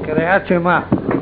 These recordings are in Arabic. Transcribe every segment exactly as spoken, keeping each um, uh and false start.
קריאת שמע.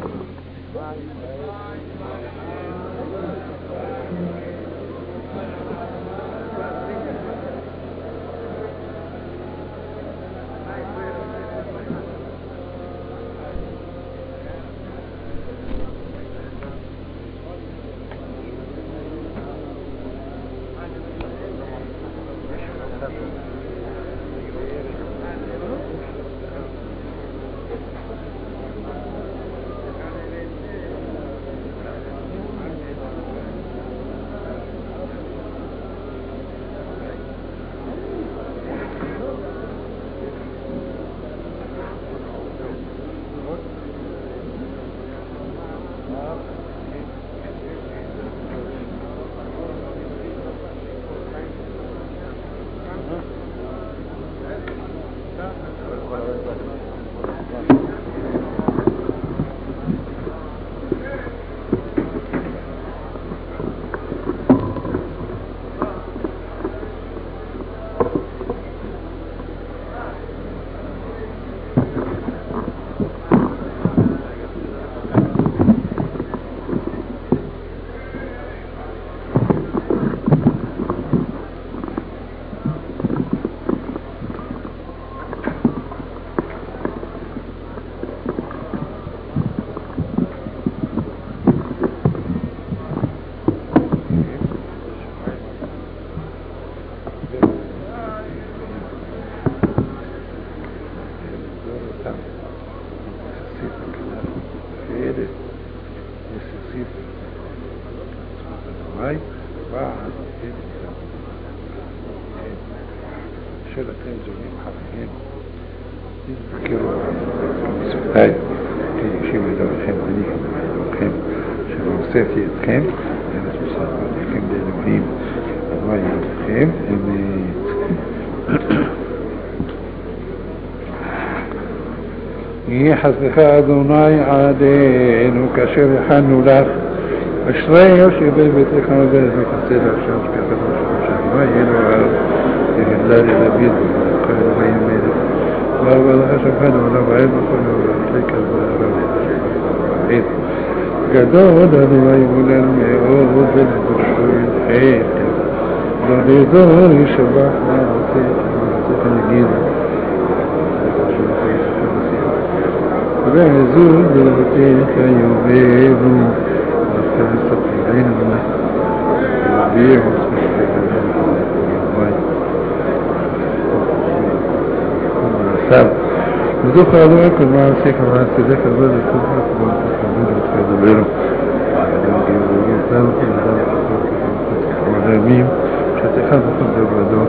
יחסך אדוני עדינו כאשר הכנו לך אשרי יושב בביתך ובחסד עכשיו שככה מה יהיה לו הרב יגדלה לדוד וכל אלוהים מלך וארבע לך שפנו עליו העד וכל אלוהים כזה הרב גדול אדוני מולל מאוד ולדושו ידחת לא לדור ישבח נעותי נעותי נגיד ועזור בלבתך יובבו ואתה מספרנו ויביאו סתם וזוך אלוהי כל מעשיך ומעשיך אבל לכל כמו תכבד ותכבדנו אדם גאורים סתם אדם עולמים שתחד וכל דבדו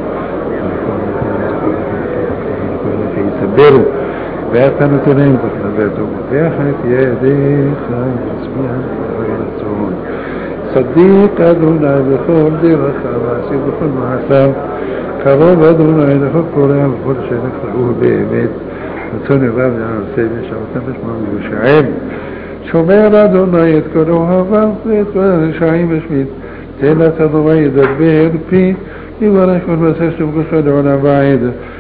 ויסברו ואתה נותן להם תכנבתו ותחת ידיך יצביע ורצון צדיק אדוני בכל דרך ועשי בכל מעשיו קרוב אדוני לכל קורא וכל שנכלאו באמת רצון יבב לעשה ושעותם בשמם יושעם שומר אדוני את כל אוהביו ואת כל הרשעים השמיד תן את אדוני ידבר פי יברך כל מעשה שבקושו לעולם ועד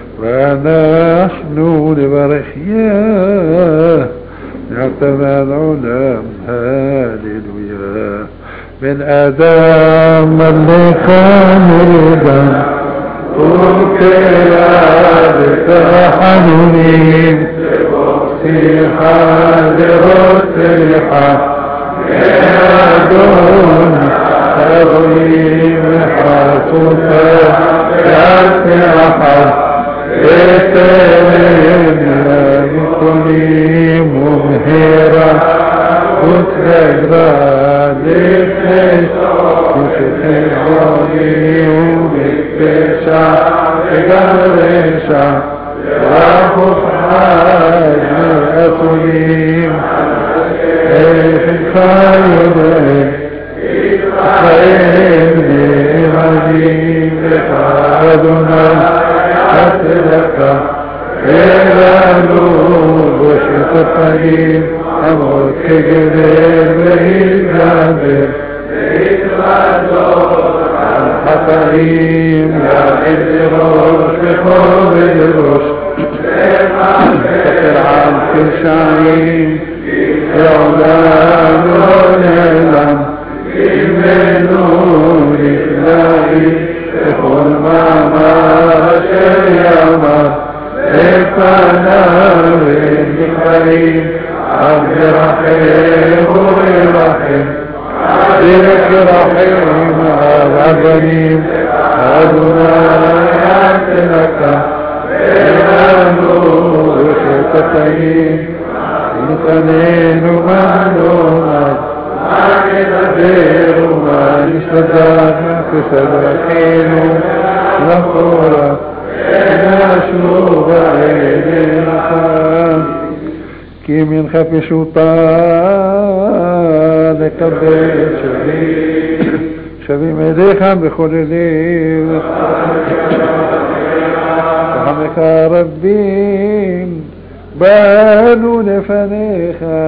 ואנחנו נברך יה נעתה מהעולם הללויה בן אדם מלך מרדם וקרא בתחנונים שיחה דרות סליחה אדון אדוני מחצותה יצנחת אתרם יכולים ומהרה ותגרה לפני ושתגרוני ומפשע וגם רשע וחופחד מאתונים איך חיוני חיים נאמנים לך אדוני אצלך אלנו בושת הפנים עמוד כגדר והתגבר והתרדות על חטאים יעד לראש וכובד ראש ספר עם شعيم يعلم ونعلم بمنون إلهي يقول ما مارش اليمر إفنا بالقريب عبد رحيم ورحيم عبدك رحيم عبدني أدنى يعتنك بمنون شتتين إنسانين ومهنونات غير ما يشتدك كسبكين نقولا نشوف عينك كي من خفي شوطان قبل شبي شبي مديخ بخل ليل رحمك ربي بانوا لفنيخا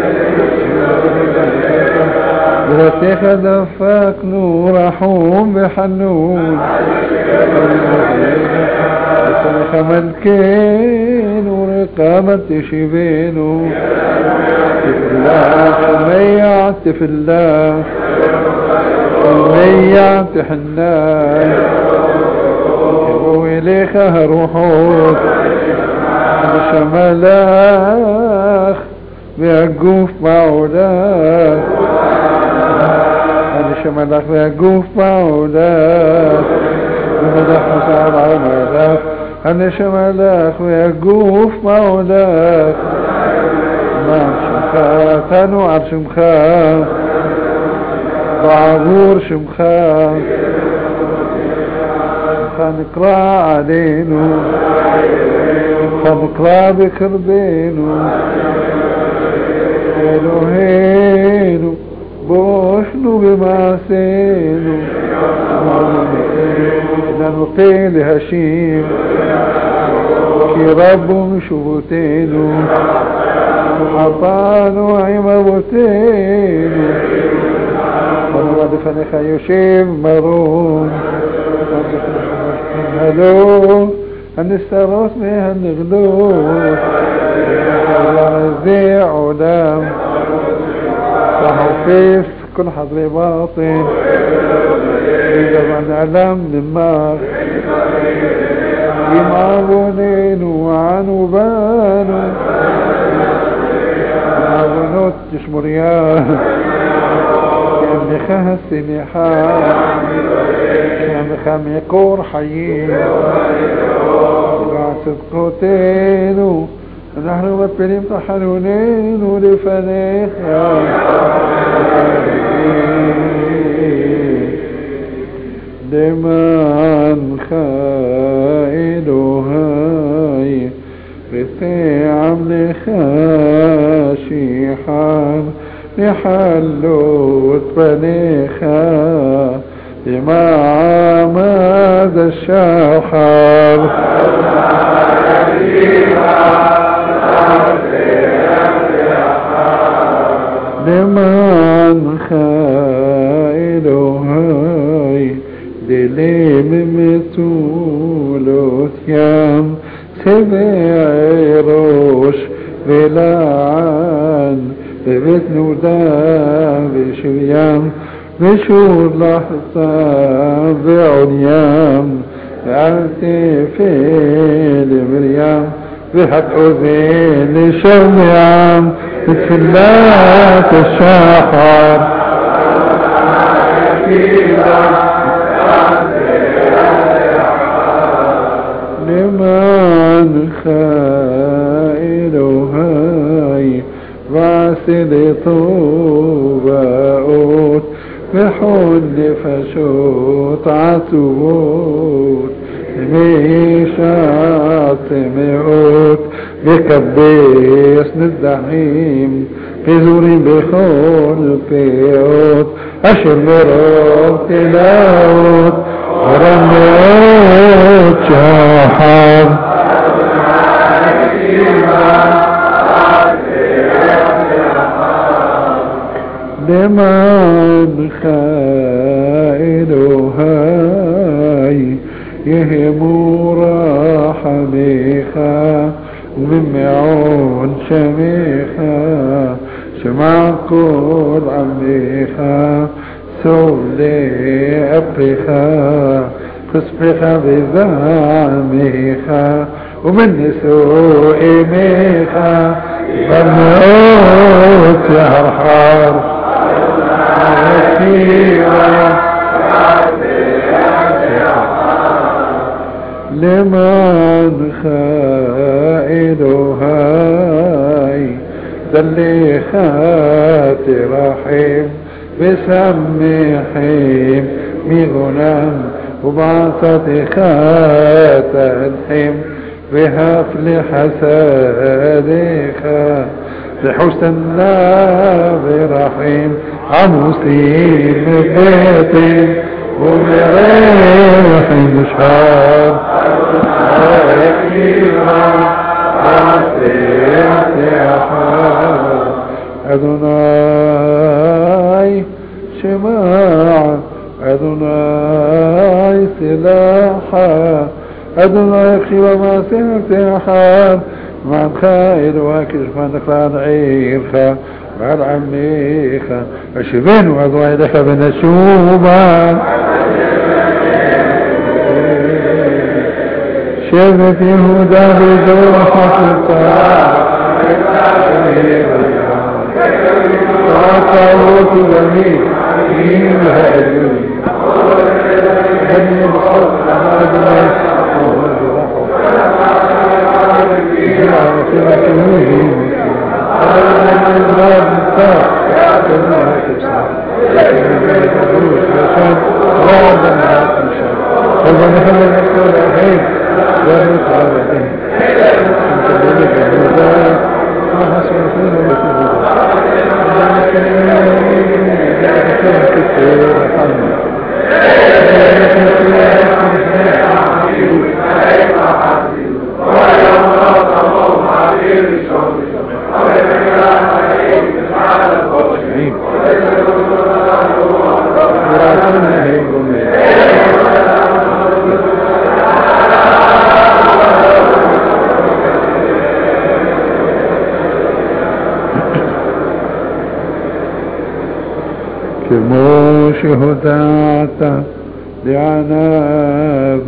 برتيخ دفاك نور حوم بحنون بسنخ ملكين ورقامة شبينو في الله ميعت في الله ميعت حنان يبو إليخ روحوك شملاخ بيقوف معولاك هذا شملاخ بيقوف معولاك بمدح مساعد عملاك هذا شملاخ بيقوف معولاك نعم شمخا ثانو عر شمخا ضعبور شمخا شمخا نقرأ علينو فنقرأ بكربينو هينو هينو بوشنو بمعسينو ننقي لهشيم كي ربو مشوتينو حطانو عمبوتينو فنواد فنخا يشيم مرون هلو هنستغوث مها النغلوث زي علام صحفيف كل حضر باطن إذا من علم للمار يمعونين وعنو بانو يمعونوت تشمريان كان خاس سنحان كان خام يكور حيين صدقوتينو نحن مبلين طحنونين ولفنيخا دمان خائلو هاي رفيعا لخاشيحان لحلوت بنيخا بما عماد الشاحر لمن خائلو هاي دليم متولوت يام سبع روش بلعان ببيت نودا بشريام بشور لحظة بعنيام بعتفل مريم بحق أذين شمعام بتفلات الشاحر لمن خائلو هاي غاسل طوباؤوت بحل فشوت عتوت ميشات مئوت بكبيس الزحيم بزوري بخول بيوت أشر مرات تلاوت ورميوت شاحب لمن خائلو هاي يهمو راح بيخا ومعو كون شميخة شمع كل عميخة سولي أبخة تصبح بزعميخة ومن سوء ميخة بموت يحرحر لمن خائلهاي دلي خاتي رحيم بسمحيم مغنم وبعثت خاتنحيم بهفل حسادخا بحسن الله برحيم عموسين بيتين ومريح مشهار أدوناي شماع أدوناي سلاحا أدوناي خير ما سنتحان مع الخائر واكش ما نقلان عيرخا مع العميخا أشبين وأضوي لك بنشوبا شبت يهودا بزوحة الطاعة وعطاوت جميل مين هاجل هدني بصوت عماد الله شهداء لعناب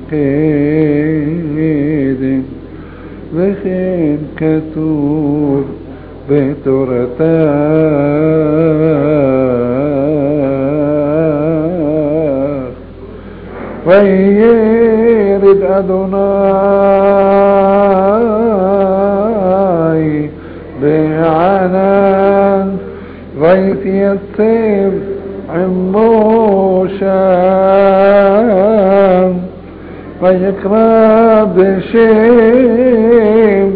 مكيد بخين كتور بترتاخ ويرد أدوناي بعنان ضيف يطيب عموشان ويقرب بشيم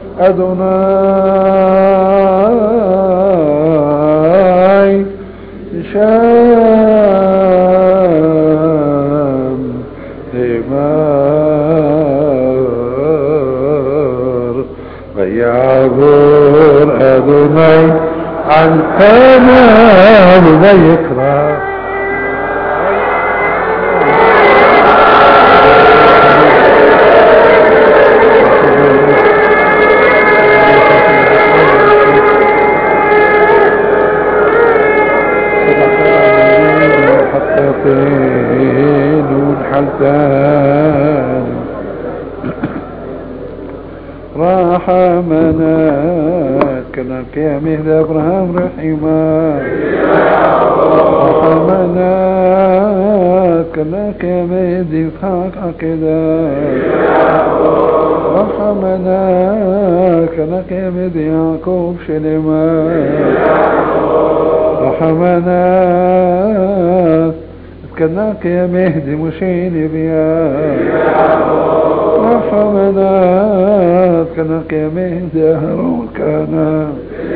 أدوناي شام دمار ويعبر أدوناي عن كمال ويقرب حلتان رحمنا كنك يا مهد ابراهام رحمة رحمنا كنك يا مهد اسحاق عقدا رحمنا كنك يا مهد يعقوب شلما رحمنا كناك يا مهدي مشين بيا رحمنا كناك يا مهدي أهرون كان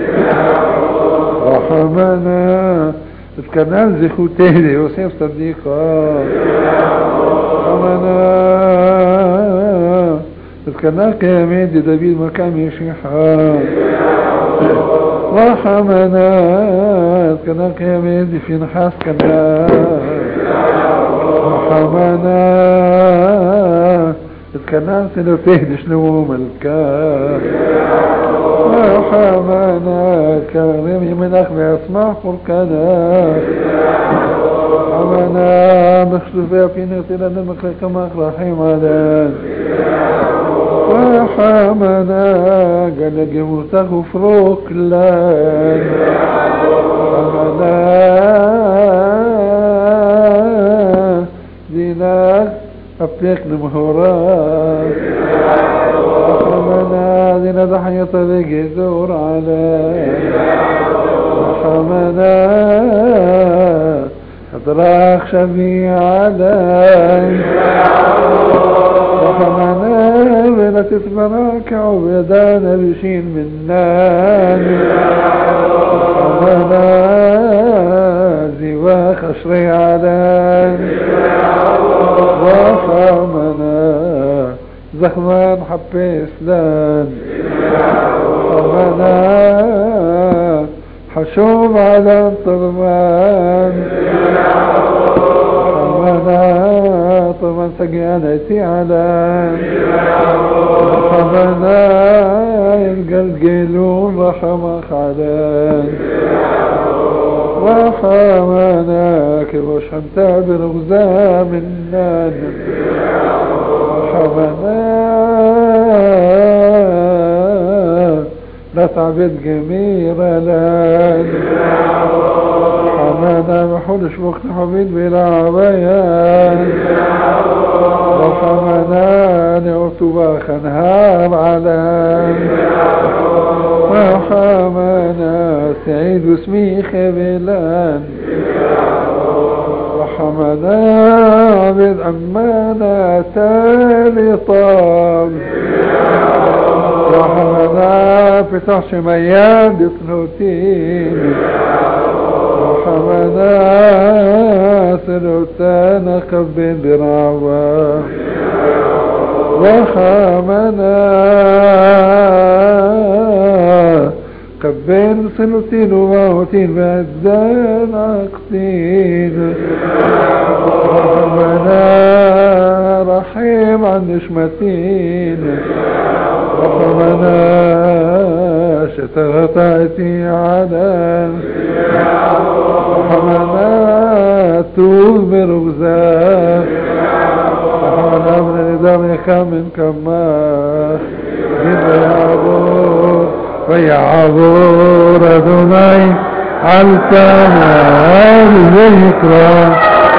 رحمنا كناك زخو تهدي وسيف صديقا رحمنا كناك يا مهدي دبيل مكام يشيحا رحمنا كناك يا مهدي في نحاس كناك رحمنا اتكلمت لو تهدش نوم الكار وحمانا كريم من أخبى أسمع فركانا حمانا مخشوفة في نغتنا المخلق كما رحيم علان وحمانا قال جموت غفروك لان حمانا ديناك أبتيك نمهورات حمانا دينا ضحية طريق دور عليك حمانا أدراك شفيع عليك حمانا بلا تتبرك عبدانا بشين منان حمانا زواك أشري عليك وحمانا زخمان حبي إسلام حمانا حشوم على الطرمان حمانا طبعا سقيانتي على حمانا يلقى القيلون رحمك على وحمانا كبوش حمتا برغزا منان حمانا لا تعبد جميرا لان حمانا محولش وقت حبيب بلا بيان وحمانا نعتبا خنهار علان وحمانا سعيد اسمي خبلان وحمانا عبد أمانا تالي طاب وحمانا فتح شميان دفنوتين وحمانا سنوتان قبل دراوة وحمانا قبل سنوتين وموتين بعدان عقتين وحمانا رحيم عن نشمتين وحمانا شتغطعتي على وحمانا توب برغزاك وحمانا من نظام يخامن كماخ جد يعبور ويعبور أدوني عالكمال ذكرى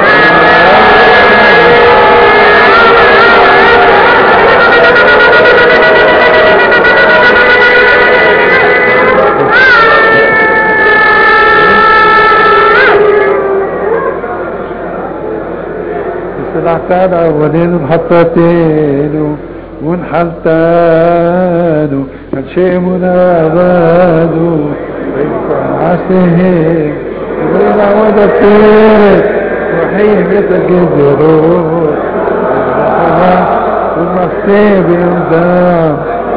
سلعتان أولين محطتين ونحلتان كان شيء منابان عسيه وين عودتين وحيمتك الجروح والمصيب يمدام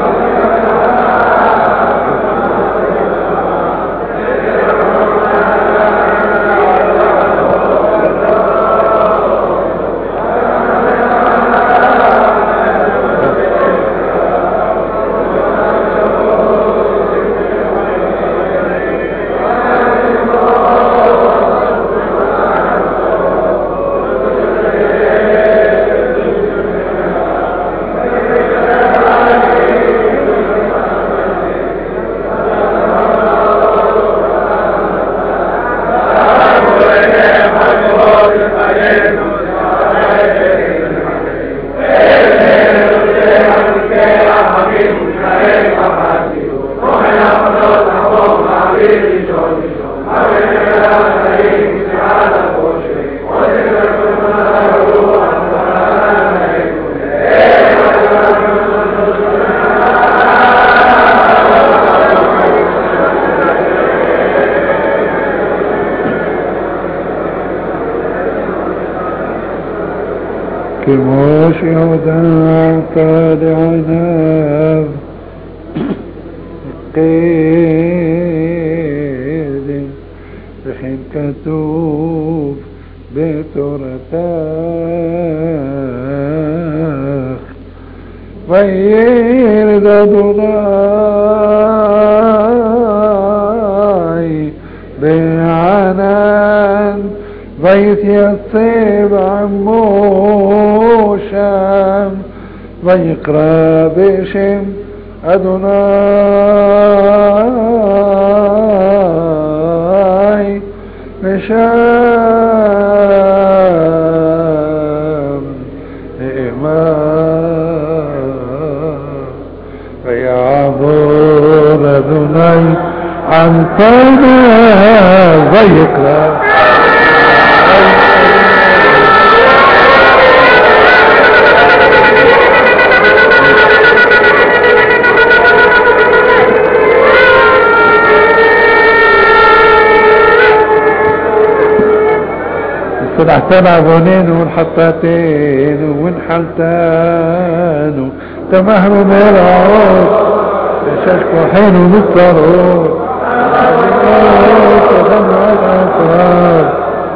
كموش يهدى طالع ناب قيد بحين كتوب بتورتاخ ويرد أدوناي بعنان ويتيصب عموشام ويقرأ بشم أدوناي بشام إيمان ويعبر أدوناي عن طنا ويقرأ السبعتين عظونين والحطاتين والحلتان تمهروا بالعود يشكوا حين ومضطرون تغنوا الأطرار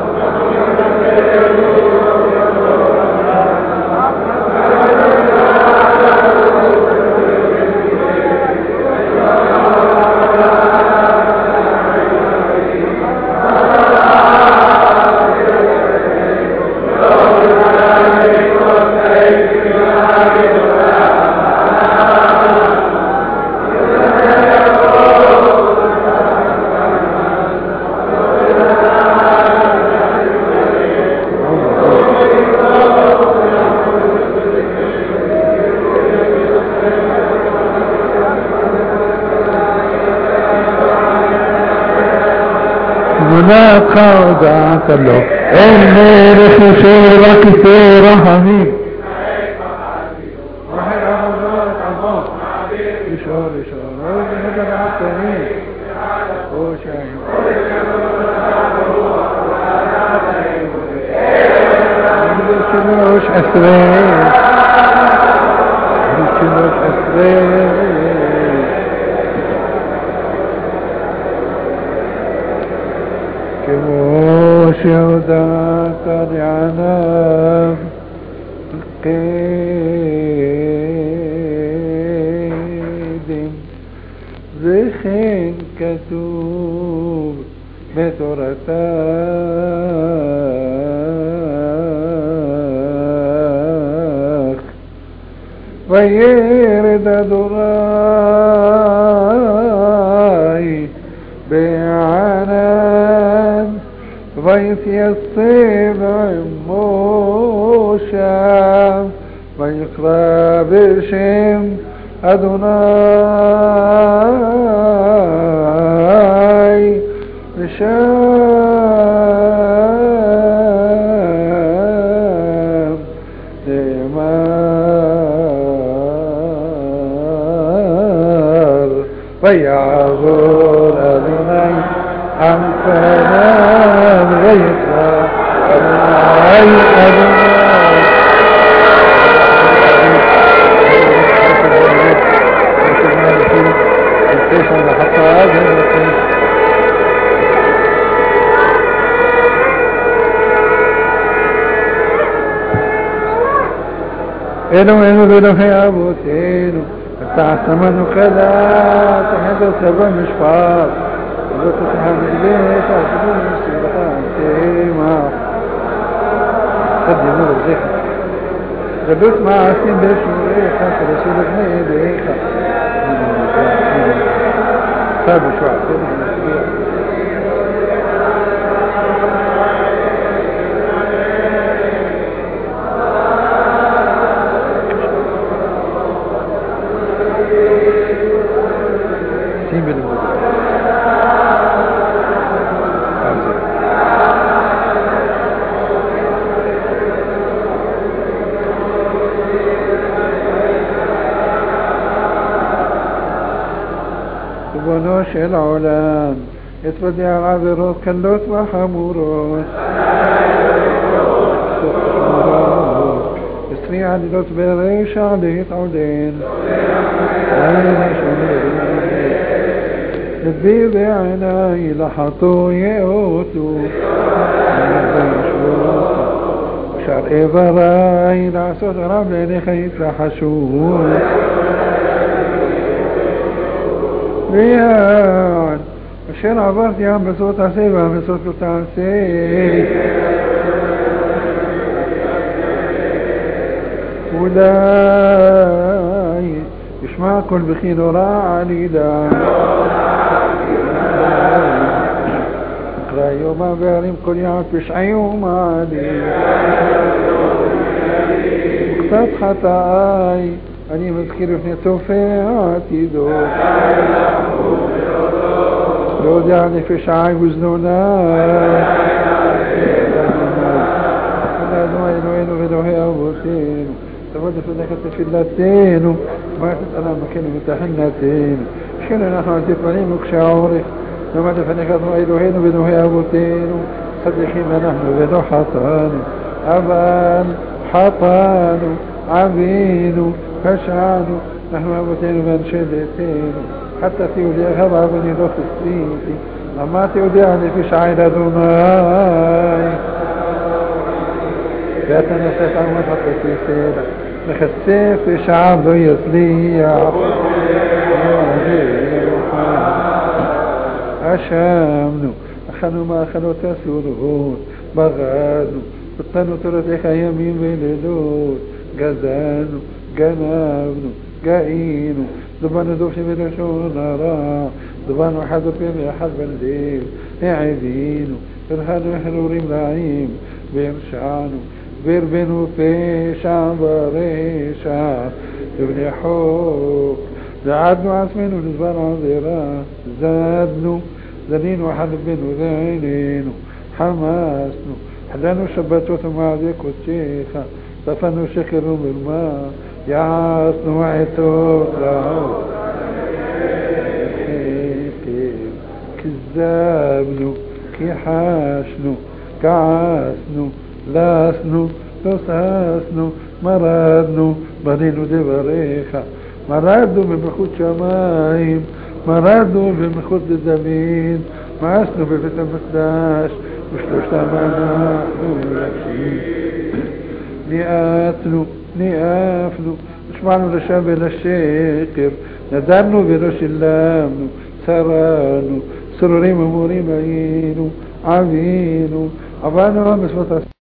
قاعدة له إني لخشير كثير حميد واحد عمال عمال يشعر يشعر هذا العطاني وشاي شنوش أسرين شنوش أسرين كموش يودا ترعنا قيدم زخين كتوب بترتاخ ويرد دراي بعنان ضيف يصيب عموشام ويقرأ بشم أدوناي بشام دمار ويعبر أدوناي عن فنان ويقرأ أدوناي أدوناي إنو إنو بلو في أبوتينو تعتمد كذا تحت سبع مشفار إذا تتحمل إليه تعتمد مستيقان تيما قد يمر الزيخة ربط مع عسين بشوريخة فرسول ابن إليخة تابع شو عسين ونوش العلام يتردي على عذروت كاللوت وحموروت يسري على لوت بريش عليه تعودين الذي بعناي لحطوا يأوتوا שר איבריי לעשות רב לעיניך יתרחשו ויעד אשר עברתי ים בסוד תעשה והמסוד לא תעשה אולי ישמע כל בכי נורא עלידה אקרא יומם וערים כל יעד פשעי ומעלי וקצת חטאי אני מזכיר לפני צופה העתידות לא יודע לפשעי וזנוני אדוני אלוהינו ואלוהי אבותינו תבוא לפניך תפילתנו ומעטת עליו מכנו ותחנתנו שכן אנחנו על תפנים וכשעורך נאמר לפניך אדוני אלוהינו ואלוהי אבותינו צדיקים אנחנו ולא חטאנו אבל חטאנו עווינו פשענו אנחנו אבותינו ואנשי ביתנו חטאתי תיעודיך ועווני לא חסיתי למה תיעודיה לפשעי לאדוני ואתה נשאת עמוד חטאתי סלע לחשף פשעיו לא יצליח אשמנו אכלנו מאכלות אסורות בגדנו נתנו תורתך ימים ולילות גזלנו גנבנו גאינו דבנו דופשים בלשון הרע דבנו אחד בפה ואחד בלב העדינו הרחנו החרורים רעים והרשענו והרבנו פשע ורשע לבני חוק זעדנו עצמנו לזמן עבירה זדנו זנינו אחד בנו ועינינו חמסנו חדנו שבתות ומעדי קודשך טפנו שקר ומרמה יעשנו עתות רעות כזבנו כיחשנו כעסנו לסנו לא ששנו מרדנו בנינו דבריך מרדנו במלכות שמיים מרדנו במלכות דוד מאסנו בבית המקדש ושלושתם אנחנו מבקשים ניאתנו ניאפנו נשמענו לשם ולשקר נדרנו ולא שילמנו צרנו סרורים ומורים היינו עווינו עברנו בשפות